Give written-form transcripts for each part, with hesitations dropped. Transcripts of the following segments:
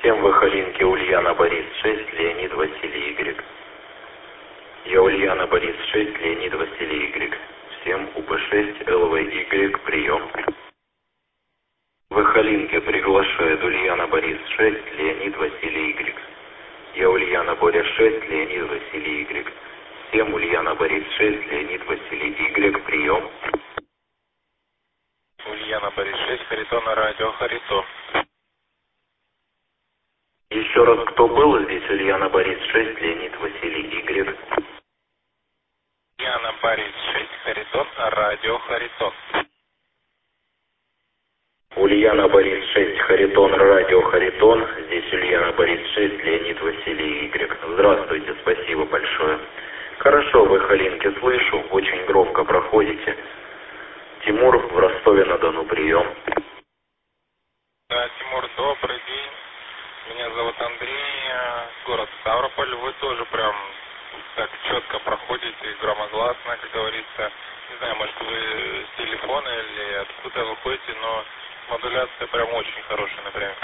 Всем Выхолинки Ульяна Борис 6, Леонид Василий Y. Я Ульяна Борис 6, Леонид Василий Y. Всем УП6 ЛВY прием. Выхолинки приглашает Ульяна Борис 6, Леонид Василий Y. Я Ульяна Боря 6, Леонид Василий Y. Всем Ульяна Борис 6, Леонид Василий Y прием. Ульяна Борис 6, Харитон, радио Харитон. Еще раз, кто был здесь? Ульяна Борис 6, Леонид Василий Y. Ульяна Борис 6, Харитон, радио Харитон. Ульяна Борис 6, Харитон, радио Харитон. Здесь Ульяна Борис 6, Леонид Василий Y. Здравствуйте, спасибо большое. Хорошо, Выхолинки, слышу, очень громко проходите. Тимур в Ростове-на-Дону, прием. Да, Тимур, добрый день. Меня зовут Андрей, город Ставрополь. Вы тоже прям так четко проходите, громогласно, как говорится. Не знаю, может вы с телефона или откуда выходите, но модуляция прям очень хорошая, например.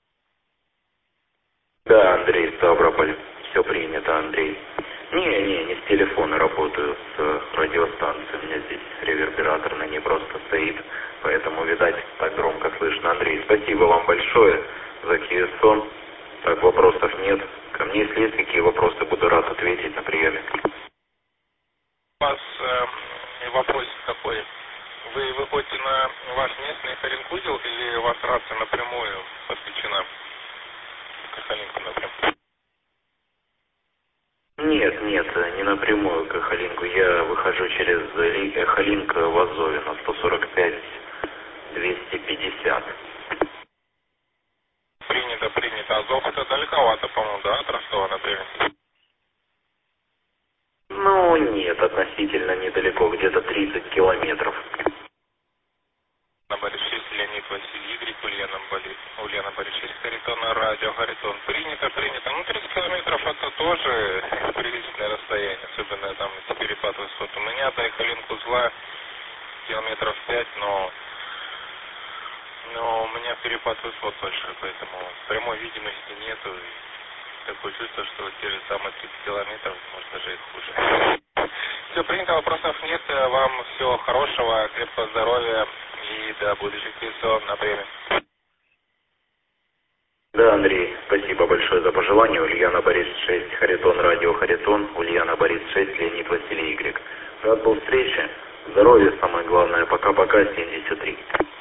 Да, Андрей, Ставрополь. Все принято, Андрей. Не с телефона работаю, с радиостанции. У меня здесь ревербераторный не просто стоит, поэтому, видать, так громко слышно. Андрей, спасибо вам большое за Киевсон. Так, вопросов нет. Ко мне, если есть какие вопросы, буду рад ответить на приеме. У вас вопрос такой. Вы выходите на ваш местный Харинг-узел или у вас рация напрямую подключена к Харинку напрямую? Нет, не напрямую к Эхолинку. Я выхожу через Эхолинк в Азове на 145-250. Принято. Азов это далековато, по-моему, да, от Ростова, например? Ну, нет, относительно недалеко, где-то 30 километров. На Борис 6, Леонид Василий Y, Ульяна Борис 6, Харитон, радио Харитон. Принято. Ну, 30 километров это тоже приличное расстояние, особенно там перепад высот. У меня до Эхолинк узла километров 5, но у меня перепад высот большой, поэтому прямой видимости нету. И такое чувство, что те же самые 30 километров, может даже и хуже. Все принято, вопросов нет. Вам всего хорошего, крепкого здоровья и до будущих встреч на время. Да, Андрей, спасибо большое за пожелание. Ульяна Борис 6, Харитон, радио Харитон. Ульяна Борис 6, Леонид Василий Y. Рад был встрече. Здоровья самое главное. Пока-пока, 73.